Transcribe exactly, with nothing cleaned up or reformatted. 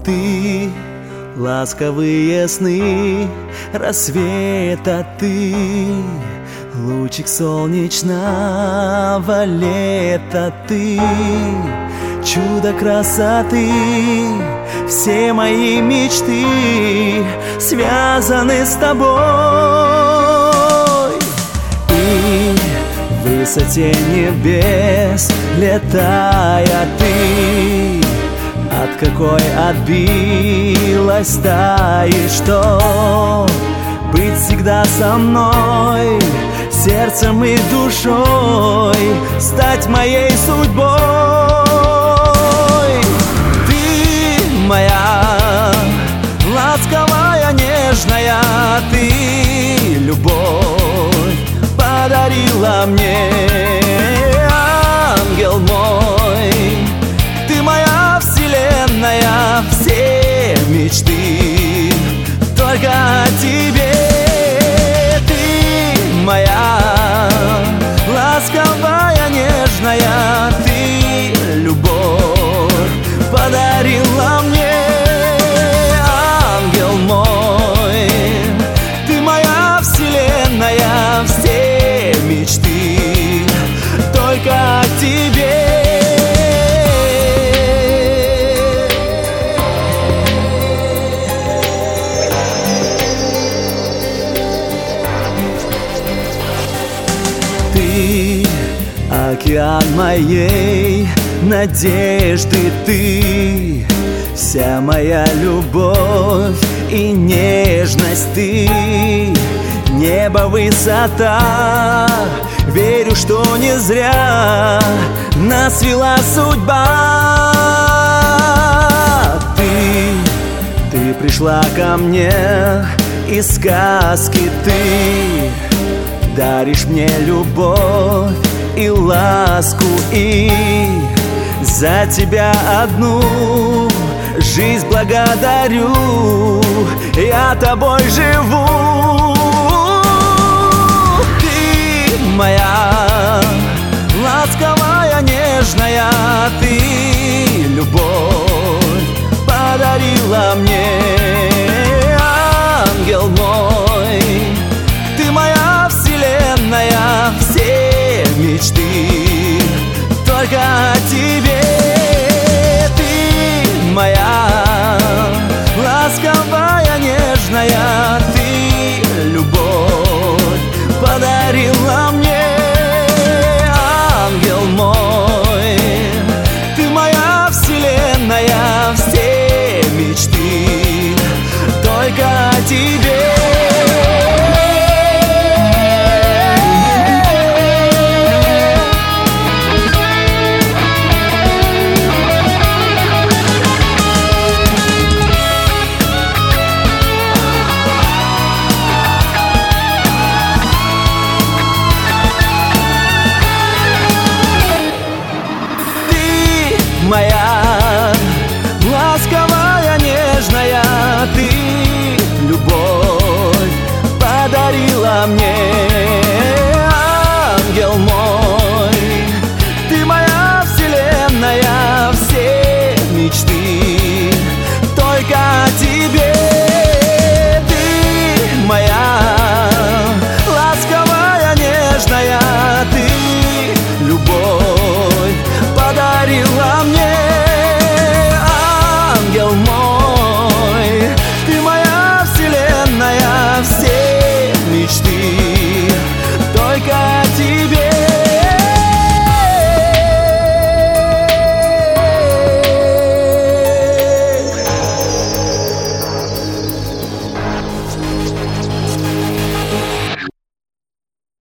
ты, ласковые сны рассвета ты, лучик солнечного лета ты, чудо красоты. Все мои мечты связаны с тобой. И в высоте небес летая ты, от какой отбилась стаи, что быть всегда со мной, сердцем и душой, стать моей судьбой. Ты моя ласковая, нежная, ты любовь подарила мне, ангел мой. Ты моя вселенная, все мечты только о тебе. Ты моя ласковая, нежная, ты любовь подарила мне, ангел мой. Ты моя вселенная, все мечты только о тебе. Ты океан моей надежды, ты вся моя любовь и нежность, ты небо, высота. Верю, что не зря нас свела судьба. Ты, ты пришла ко мне из сказки, ты даришь мне любовь и ласку, и за тебя одну жизнь благодарю, я тобой живу. Ты моя ласковая, нежная, ты любовь подарила мне, ангел мой. Ты моя вселенная, все мечты только о тебе. Ты моя ласковая, нежная, ты любовь подарила мне, ангел мой. Ты моя вселенная, все мечты только о тебе. Моя ласковая, нежная, ты любовь подарила мне,